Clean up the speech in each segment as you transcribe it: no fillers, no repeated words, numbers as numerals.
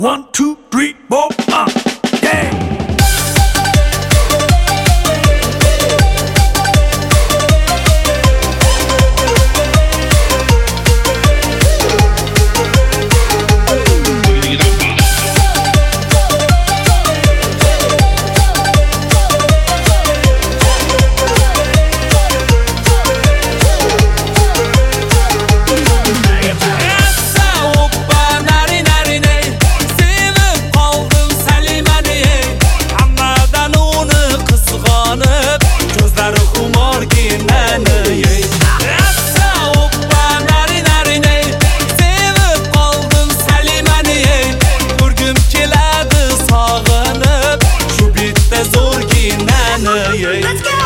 1, 2, 3, 4, yeah. Let's go!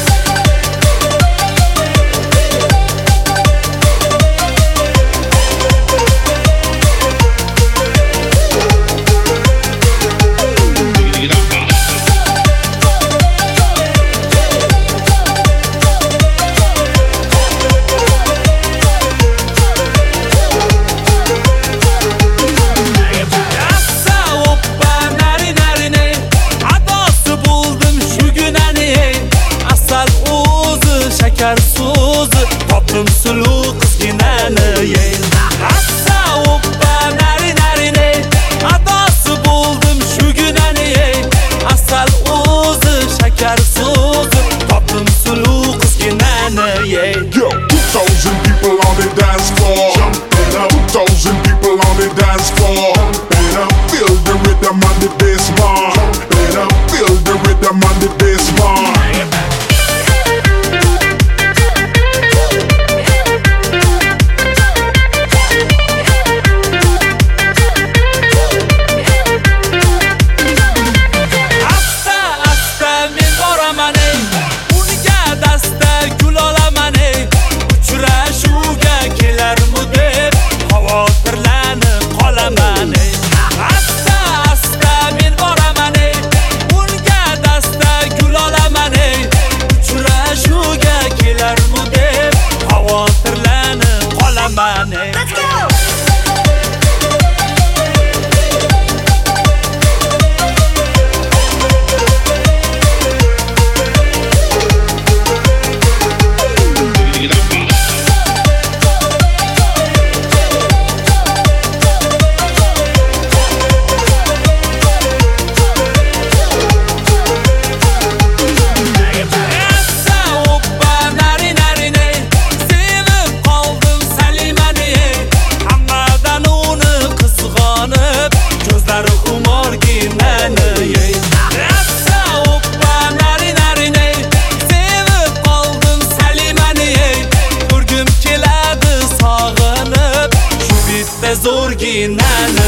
So'zi topdim suluv qizginani Hassa o'ppa nari adosi bo'ldim shuginani Asal o'zi shakar so'zi topdim suluv qizginani Yo, 2,000 people on the dance floor. Jump it up. 2,000 people on the dance floor. Jump it up. Feel the rhythm on the bass bar. Jump it up. Feel the rhythm on the bass bar. Let's go! Zo'rginani